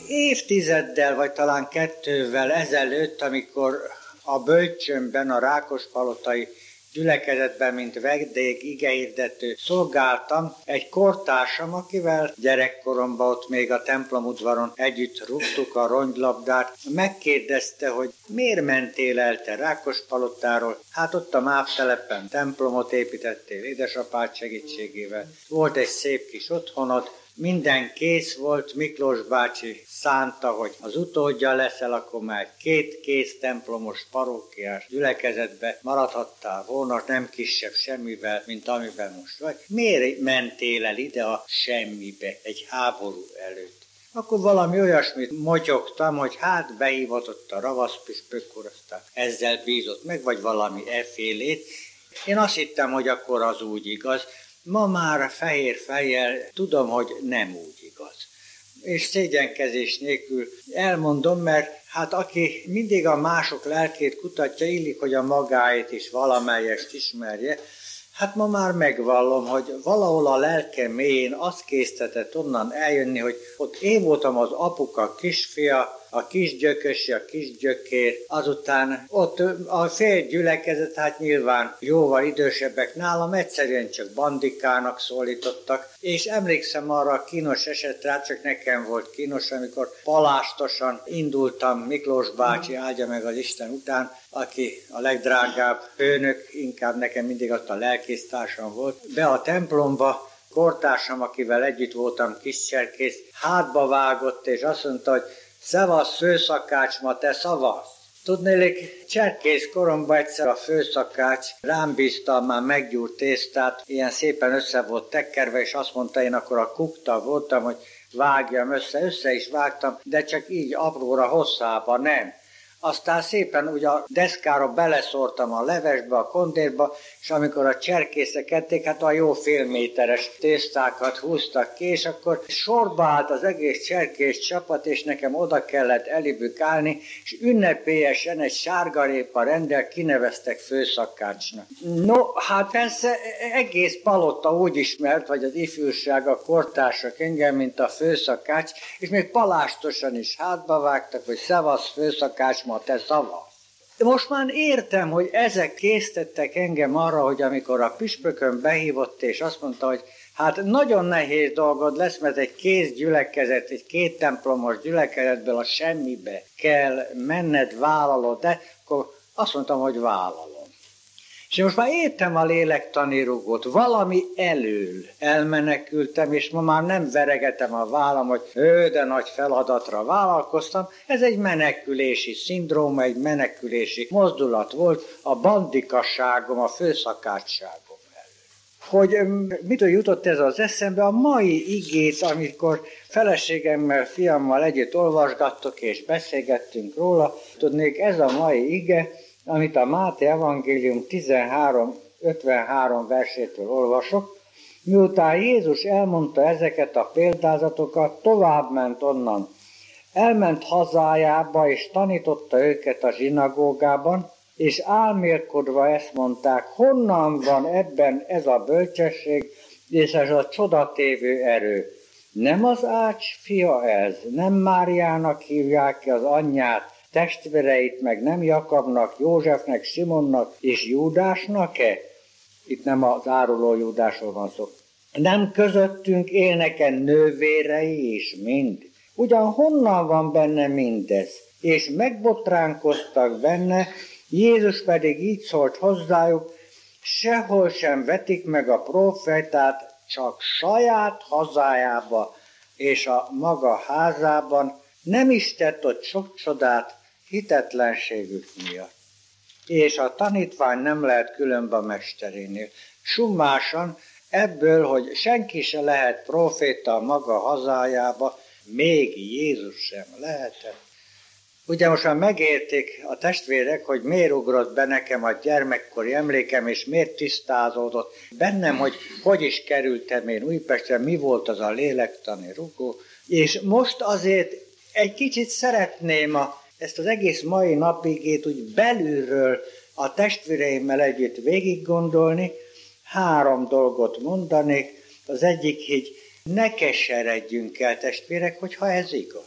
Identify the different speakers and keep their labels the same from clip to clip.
Speaker 1: évtizeddel, vagy talán 2 ezelőtt, amikor a Bölcsönben, a Rákospalotai gyülekezetben, mint vendég igehirdető szolgáltam, egy kortársam, akivel gyerekkoromban ott még a templomudvaron együtt rúgtuk a rongylabdát, megkérdezte, hogy miért mentél el te Rákospalotáról? Hát ott a Mávtelepen templomot építettél édesapád segítségével. Volt egy szép kis otthonod, minden kész volt, Miklós bácsi szánta, hogy az utódja leszel, akkor már 2 kész templomos parókiás gyülekezetbe maradhattál volna, nem kisebb semmivel, mint amiben most vagy. Miért mentél el ide a semmibe egy háború előtt? Akkor valami olyasmit motyogtam, hogy hát behivatott a ravaszpüspök úr, aztán ezzel bízott meg, vagy valami effélét. Én azt hittem, hogy akkor az úgy igaz. Ma már fehér fejjel tudom, hogy nem úgy igaz. És szégyenkezés nélkül elmondom, mert hát aki mindig a mások lelkét kutatja, illik, hogy a magáét is valamelyest ismerje. Hát ma már megvallom, hogy valahol a lelkem mélyén azt késztetett onnan eljönni, hogy ott én voltam az apuka kisfia, a kisgyökösi, a kisgyökér, azután ott a fél gyülekezet, hát nyilván jóval idősebbek nálam, egyszerűen csak bandikának szólítottak, és emlékszem arra a kínos esetre, csak nekem volt kínos, amikor palástosan indultam Miklós bácsi, áldja meg az Isten után, aki a legdrágább főnök, inkább nekem mindig ott a lelkésztársam volt, be a templomba. Kortársam, akivel együtt voltam, kiscserkész, hátba vágott, és azt mondta, hogy szevasz, főszakács, ma te szavasz. Tudnélik, cserkész koromban egyszer a főszakács rám bízta már meggyúrt tésztát, ilyen szépen össze volt tekkerve, és azt mondta, én akkor a kuktag voltam, hogy vágjam össze is vágtam, de csak így apróra hosszába nem. Aztán szépen ugye a deszkára beleszórtam a levesbe, a kondérba, és amikor a cserkészek ették, hát a jó félméteres tésztákat húztak ki, és akkor sorba állt az egész cserkész csapat, és nekem oda kellett elébük állni, és ünnepélyesen egy sárgarépa rendel kineveztek főszakácsnak. No, hát persze egész Palota úgy ismert, vagy az ifjúság, a kortársak engem, mint a főszakács, és még palástosan is hátba vágtak, hogy szevasz főszakács, ma te szavasz. Most már értem, hogy ezek késztettek engem arra, hogy amikor a püspökön behívott, és azt mondta, hogy hát nagyon nehéz dolgod lesz, mert egy kész gyülekezet, egy 2 templomos gyülekezetből a semmibe kell menned, vállalod, de akkor azt mondtam, hogy vállalom. És most már értem a lélektani rugót, valami elől elmenekültem, és ma már nem veregetem a vállam, hogy de nagy feladatra vállalkoztam. Ez egy menekülési szindróma, egy menekülési mozdulat volt a bandikasságom, a főszakácsságom elől. Hogy mitől jutott ez az eszembe? A mai igét, amikor feleségemmel, fiammal együtt olvasgattok és beszélgettünk róla, tudnék, ez a mai ige, amit a Máté evangélium 13:53 versétől olvasok, miután Jézus elmondta ezeket a példázatokat, továbbment onnan. Elment hazájába, és tanította őket a zsinagógában, és álmélkodva ezt mondták, honnan van ebben ez a bölcsesség, és ez a csodatévő erő. Nem az Ács fia ez, nem Máriának hívják ki az anyját, testvéreit meg nem Jakabnak, Józsefnek, Simonnak és Júdásnak-e? Itt nem az áruló Júdásról van szó. Nem közöttünk élnek-e nővérei is mind? Ugyan honnan van benne mindez? És megbotránkoztak benne, Jézus pedig így szólt hozzájuk, sehol sem vetik meg a prófétát, csak saját hazájába és a maga házában, nem is tett ott sok csodát hitetlenségük miatt. És a tanítvány nem lehet különbe a mesterénél. Summásan ebből, hogy senki se lehet próféta a maga hazájába, még Jézus sem lehetett. Ugye most már megérték a testvérek, hogy miért ugrott be nekem a gyermekkori emlékem, és miért tisztázódott bennem, hogy is kerültem én Újpestre, mi volt az a lélektani rugó. És most azért egy kicsit szeretném ezt az egész mai napigét úgy belülről a testvéreimmel együtt végig gondolni. 3 dolgot mondanék. Az egyik, hogy ne keseredjünk el, testvérek, hogyha ez igaz.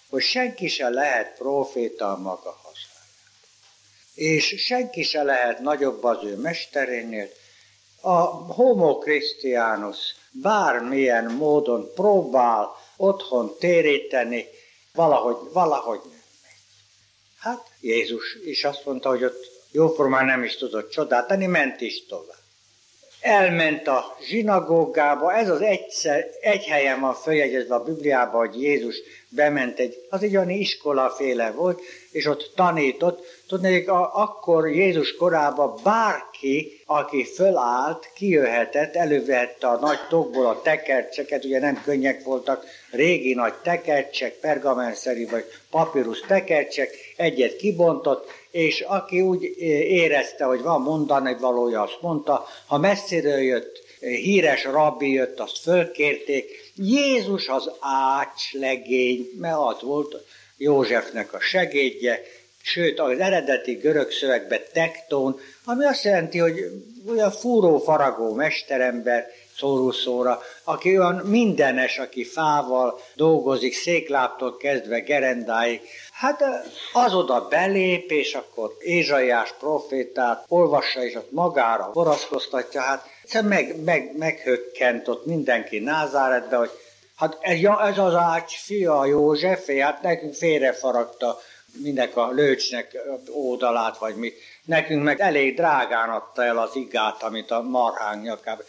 Speaker 1: hogy senki se lehet próféta a maga hazájában. És senki se lehet nagyobb az ő mesterénél. A homo Christianus bármilyen módon próbál otthon téríteni, valahogy nem megy. Hát Jézus is azt mondta, hogy ott jóformán nem is tudott csodát tenni, ment is tovább. Elment a zsinagógába, ez az egy helyen van följegyezve a Bibliában, hogy Jézus bement az egy olyan iskolaféle volt, és ott tanított. Tudnék, akkor Jézus korában bárki, aki fölállt, kijöhetett, elővehette a nagy tokból a tekercseket, ugye nem könnyek voltak, régi nagy tekercsek, pergamenszerű vagy papírus tekercsek, egyet kibontott, és aki úgy érezte, hogy van mondani valója, azt mondta, ha messziről jött, híres rabbi jött, azt fölkérték. Jézus az ácslegény, mert az volt Józsefnek a segédje, sőt az eredeti görög szövegben tektón, ami azt jelenti, hogy olyan fúró-faragó mesterember szóra, aki olyan mindenes, aki fával dolgozik, székláptól kezdve gerendáig. Hát az oda belép, és akkor Ézsaiás profétát olvassa, és ott magára boraszkoztatja. Hát meghökkent ott mindenki Názáretbe, hogy hát ez az ács fia, Józsefé, hát nekünk félrefaragta mindek a lőcsnek ódalát, vagy mit. Nekünk meg elég drágán adta el az igát, amit a marhánk nyakában.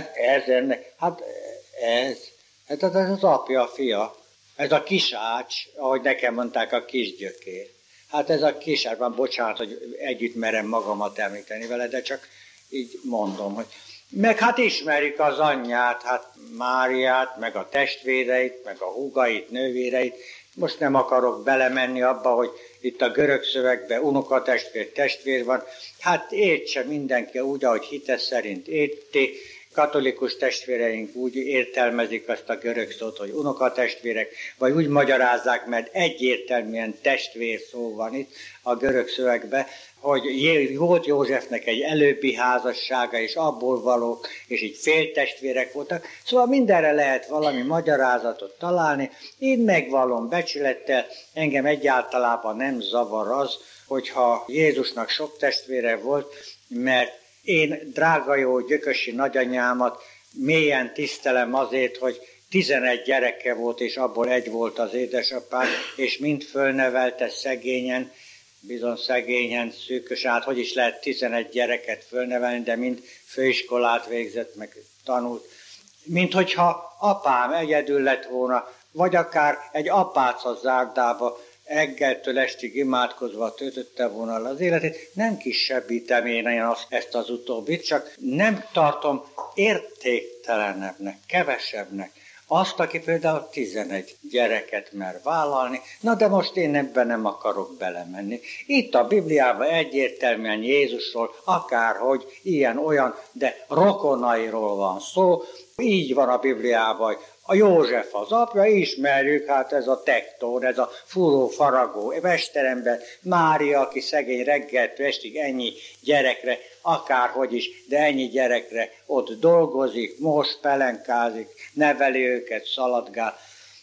Speaker 1: Ez az apja, fia. Ez a kisács, ahogy nekem mondták, a kisgyökér. Hát ez a kisács, bocsánat, hogy együtt merem magamat említeni vele, de csak így mondom, hogy meg hát ismerjük az anyját, hát Máriát, meg a testvéreit, meg a húgait, nővéreit. Most nem akarok belemenni abba, hogy itt a görög szövegben unokatestvér van. Hát értse mindenki úgy, ahogy hite szerint érti. Katolikus testvéreink úgy értelmezik azt a görög szót, hogy unokatestvérek, vagy úgy magyarázzák, mert egyértelműen testvér szó van itt a görög szövegben, hogy volt Józsefnek egy előbbi házassága, és abból valók, és így féltestvérek voltak. Szóval mindenre lehet valami magyarázatot találni. Én megvallom becsülettel, engem egyáltalában nem zavar az, hogyha Jézusnak sok testvére volt, mert én drága jó gyökösi nagyanyámat mélyen tisztelem azért, hogy 11 gyereke volt, és abból egy volt az édesapám, és mind fölnevelte szegényen, bizony szegényen, szűkös, hát hogy is lehet 11 gyereket fölnevelni, de mind főiskolát végzett, meg tanult. Mint hogyha apám egyedül lett volna, vagy akár egy apáca zárdába eggeltől estig imádkozva töltötte volna az életét. Nem kisebbítem én ezt az utóbbit, csak nem tartom értéktelenebbnek, kevesebbnek azt, aki például 11 gyereket mer vállalni. Na de most én ebben nem akarok belemenni. Itt a Bibliában egyértelműen Jézusról, akárhogy, ilyen-olyan, de rokonairól van szó. Így van a Bibliában, a József az apja, ismerjük, hát ez a tektón, ez a furó-faragó mesterember, Mária, aki szegény reggeltől estig ennyi gyerekre, akárhogy is, de ennyi gyerekre ott dolgozik, most pelenkázik, neveli őket, szaladgál.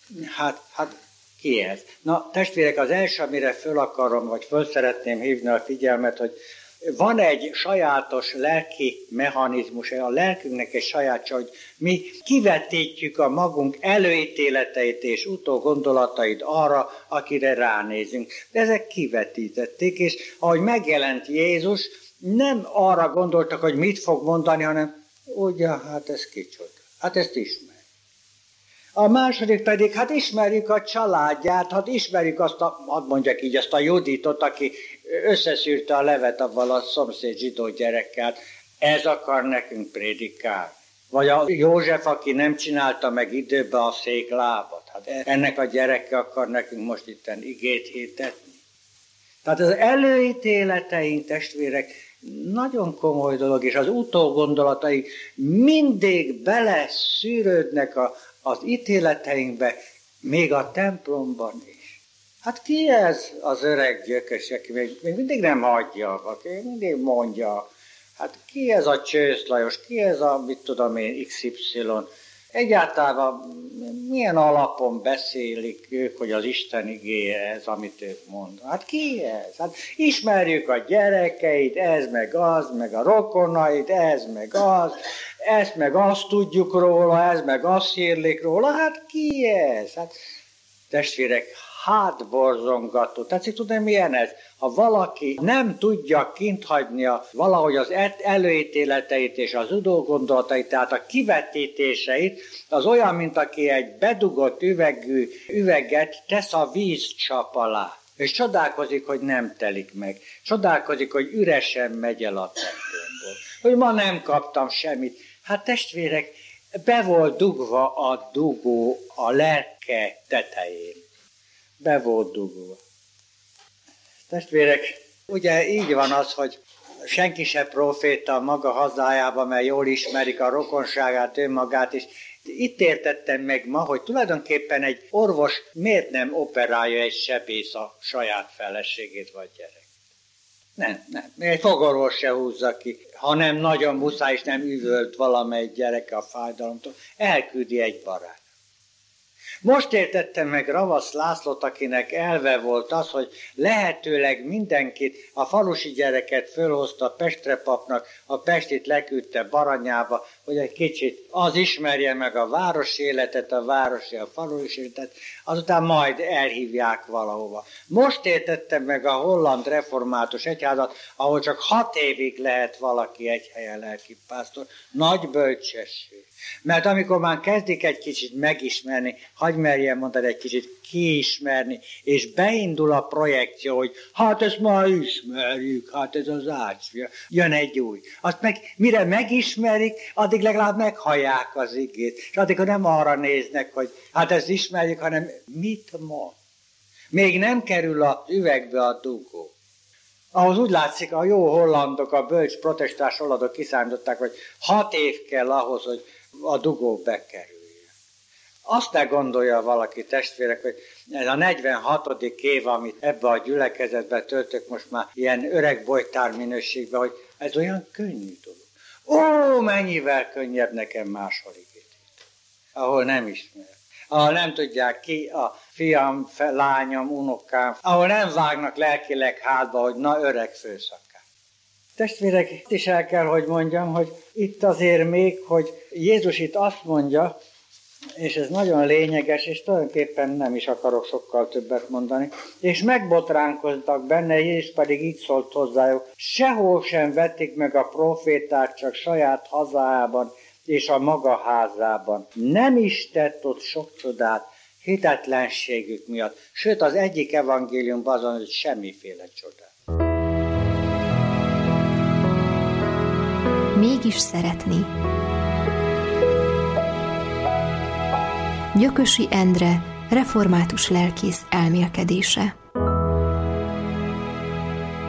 Speaker 1: Hát ki ez? Na testvérek, az első, amire föl akarom, vagy föl szeretném hívni a figyelmet, hogy van egy sajátos lelki mechanizmus, a lelkünknek egy sajátja, hogy mi kivetítjük a magunk előítéleteit és utógondolatait arra, akire ránézünk. De ezek kivetítették, és ahogy megjelent Jézus, nem arra gondoltak, hogy mit fog mondani, hanem ugye, hát ez kicsoda, hát ezt ismer. A második pedig, hát ismerjük a családját, hát ismerjük azt hadd mondjak így, azt a Juditot, aki összeszűrte a levet avval a szomszéd zsidó gyerekkel. Ez akar nekünk prédikálni. Vagy a József, aki nem csinálta meg időbe a széklábat. Hát ennek a gyereke akar nekünk most itten igét hirdetni. Tehát az előítéleteink, testvérek, nagyon komoly dolog, és az utógondolatai mindig beleszűrődnek az ítéleteinkbe, még a templomban is. Hát ki ez az öreg gyökös, aki még mindig nem hagyja, aki mindig mondja, hát ki ez a Csősz Lajos, ki ez a, mit tudom én, XY, Egyáltalán milyen alapon beszélik ők, hogy az Isten igéje ez, amit ők mondanak? Hát ki ez? Hát ismerjük a gyerekeit, ez meg az, meg a rokonait, ez meg az, ezt meg azt tudjuk róla, ez meg azt hírlik róla, hát ki ez? Hát testvérek, hátborzongató. Tetszik tudni, milyen ez? Ha valaki nem tudja kinthagyni valahogy az előítéleteit és az utógondolatait, tehát a kivetítéseit, az olyan, mint aki egy bedugott üveget tesz a vízcsap alá. És csodálkozik, hogy nem telik meg. Csodálkozik, hogy üresen megy el a tetőmből. Hogy ma nem kaptam semmit. Hát testvérek, be volt dugva a dugó a lelke tetején. Be volt dugva. Testvérek, ugye így van az, hogy senki se proféta a maga hazájában, mert jól ismerik a rokonságát, önmagát is. Itt értettem meg ma, hogy tulajdonképpen egy orvos miért nem operálja egy sebész a saját feleségét vagy gyerek. Nem. Egy fogorvos se húzza ki, hanem nagyon muszáj, és nem üvölt valamelyik gyereke a fájdalomtól, elküldi egy barát. Most értettem meg Ravasz Lászlót, akinek elve volt az, hogy lehetőleg mindenkit, a falusi gyereket fölhozta Pestre papnak, a Pestit leküldte Baranyába, hogy egy kicsit az ismerje meg a városi életet, a városi, a falusi életet, azután majd elhívják valahova. Most értettem meg a holland református egyházat, ahol csak 6 évig lehet valaki egy helyen lelkipásztor. Nagy bölcsesség. Mert amikor már kezdik egy kicsit megismerni, hadd merjem mondani, egy kicsit kiismerni, és beindul a projekció, hogy hát ezt már ismerjük, hát ez az ácsfia, jön egy új. Azt meg, mire megismerik, addig legalább meghallják az igét, és addig nem arra néznek, hogy hát ezt ismerjük, hanem mit mond. Még nem kerül az üvegbe a dugó. Ahhoz úgy látszik, a jó hollandok, a bölcs protestáns hollandok kiszámították, hogy 6 év kell ahhoz, hogy a dugó bekerüljön. Azt ne gondolja valaki, testvérek, hogy ez a 46. év, amit ebbe a gyülekezetbe töltök most már ilyen öreg bojtár minőségben, hogy ez olyan könnyű dolog. Ó, mennyivel könnyebb nekem máshol igétét, ahol nem ismer. Ahol nem tudják ki a fiam, lányom, unokám, ahol nem vágnak lelkileg hátba, hogy na öreg főszakán. Testvérek, itt is el kell, hogy mondjam, hogy itt azért még, hogy Jézus itt azt mondja, és ez nagyon lényeges, és tulajdonképpen nem is akarok sokkal többet mondani, és megbotránkoztak benne, Jézus pedig így szólt hozzájuk, sehol sem vették meg a profétát, csak saját hazájában és a maga házában. Nem is tett ott sok csodát hitetlenségük miatt, sőt az egyik evangéliumban azon, hogy semmiféle csodát.
Speaker 2: Mégis szeretni. Gyökösi Endre, református lelkész elmélkedése.